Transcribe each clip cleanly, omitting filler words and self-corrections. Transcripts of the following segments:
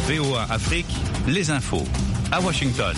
VOA Afrique, les infos. À Washington.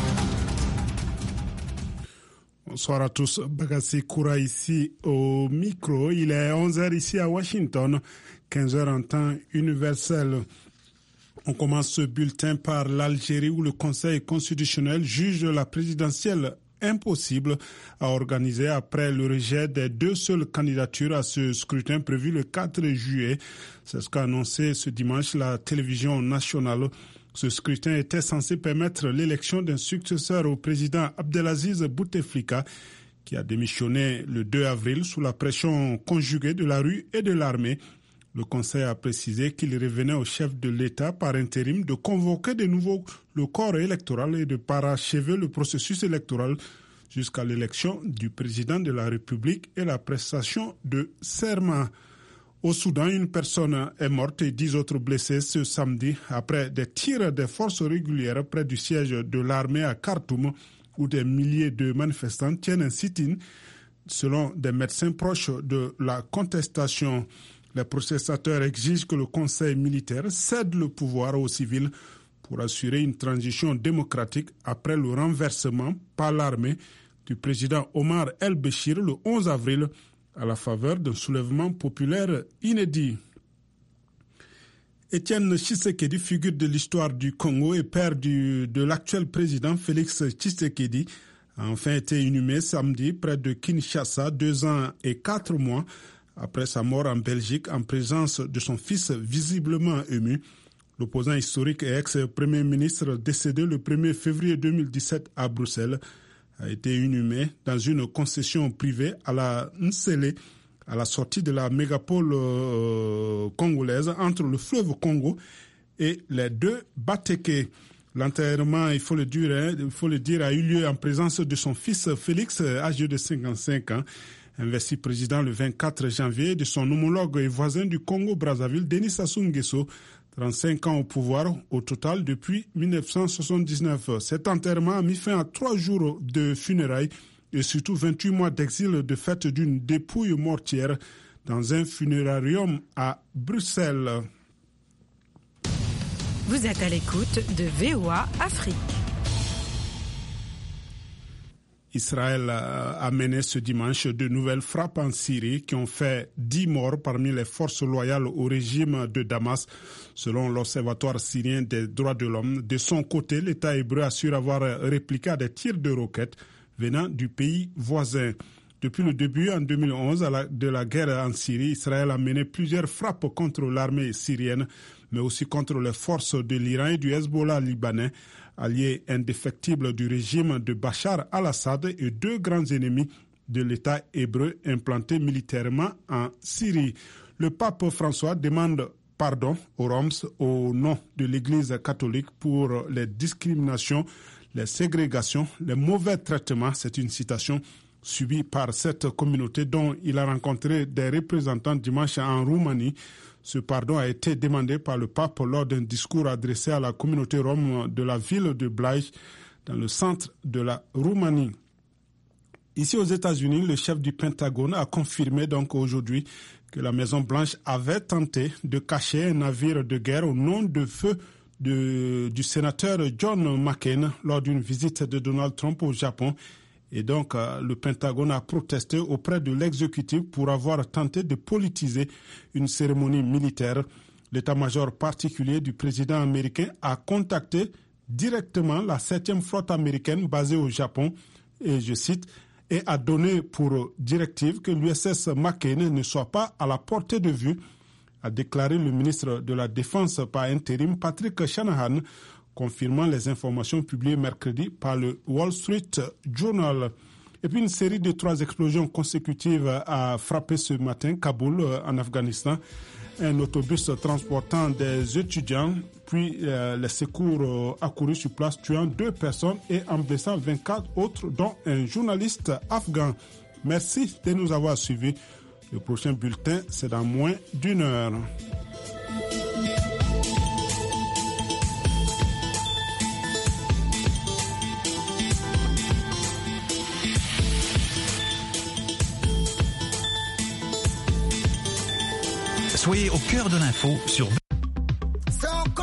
Bonsoir à tous. Bagassi Koura ici au micro. Il est 11h ici à Washington, 15h en temps universel. On commence ce bulletin par l'Algérie où le Conseil constitutionnel juge la présidentielle impossible à organiser après le rejet des deux seules candidatures à ce scrutin prévu le 4 juillet. C'est ce qu'a annoncé ce dimanche la télévision nationale. Ce scrutin était censé permettre l'élection d'un successeur au président Abdelaziz Bouteflika, qui a démissionné le 2 avril sous la pression conjuguée de la rue et de l'armée. Le Conseil a précisé qu'il revenait au chef de l'État par intérim de convoquer de nouveau le corps électoral et de parachever le processus électoral jusqu'à l'élection du président de la République et la prestation de serment. Au Soudan, une personne est morte et 10 autres blessés ce samedi après des tirs des forces régulières près du siège de l'armée à Khartoum où des milliers de manifestants tiennent un sit-in selon des médecins proches de la contestation. Les protestataires exigent que le conseil militaire cède le pouvoir aux civils pour assurer une transition démocratique après le renversement par l'armée du président Omar el-Béchir le 11 avril à la faveur d'un soulèvement populaire inédit. Étienne Tshisekedi, figure de l'histoire du Congo et père de l'actuel président Félix Tshisekedi, a enfin été inhumé samedi près de Kinshasa, 2 ans et 4 mois après sa mort en Belgique, en présence de son fils visiblement ému. L'opposant historique et ex-premier ministre décédé le 1er février 2017 à Bruxelles a été inhumé dans une concession privée à la Nsele, à la sortie de la mégapole congolaise entre le fleuve Congo et les deux Bateke. L'enterrement, il faut le dire, a eu lieu en présence de son fils Félix, âgé de 55 ans, investi président le 24 janvier, de son homologue et voisin du Congo-Brazzaville, Denis Sassou Nguesso, 35 ans au pouvoir au total depuis 1979. Cet enterrement a mis fin à 3 jours de funérailles et surtout 28 mois d'exil de fait d'une dépouille mortière dans un funérarium à Bruxelles. Vous êtes à l'écoute de VOA Afrique. Israël a mené ce dimanche de nouvelles frappes en Syrie qui ont fait 10 morts parmi les forces loyales au régime de Damas, selon l'Observatoire syrien des droits de l'homme. De son côté, l'État hébreu assure avoir répliqué à des tirs de roquettes venant du pays voisin. Depuis le début, en 2011, de la guerre en Syrie, Israël a mené plusieurs frappes contre l'armée syrienne, mais aussi contre les forces de l'Iran et du Hezbollah libanais, alliés indéfectibles du régime de Bachar al-Assad et 2 grands ennemis de l'État hébreu implanté militairement en Syrie. Le pape François demande pardon aux Roms au nom de l'Église catholique pour les discriminations, les ségrégations, les mauvais traitements, c'est une citation, subis par cette communauté dont il a rencontré des représentants dimanche en Roumanie. Ce pardon a été demandé par le pape lors d'un discours adressé à la communauté rome de la ville de Blaj, dans le centre de la Roumanie. Ici aux États-Unis, le chef du Pentagone a confirmé donc aujourd'hui que la Maison-Blanche avait tenté de cacher un navire de guerre au nom de feu du sénateur John McCain lors d'une visite de Donald Trump au Japon. Et donc, le Pentagone a protesté auprès de l'exécutif pour avoir tenté de politiser une cérémonie militaire. L'état-major particulier du président américain a contacté directement la 7e flotte américaine basée au Japon, et je cite, et a donné pour directive que l'USS McCain ne soit pas à la portée de vue, a déclaré le ministre de la Défense par intérim Patrick Shanahan, confirmant les informations publiées mercredi par le Wall Street Journal. Et puis une série de 3 explosions consécutives a frappé ce matin Kaboul, en Afghanistan. Un autobus transportant des étudiants, puis les secours accourus sur place, tuant 2 personnes et en blessant 24 autres, dont un journaliste afghan. Merci de nous avoir suivis. Le prochain bulletin, c'est dans moins d'1 heure. Soyez au cœur de l'info sur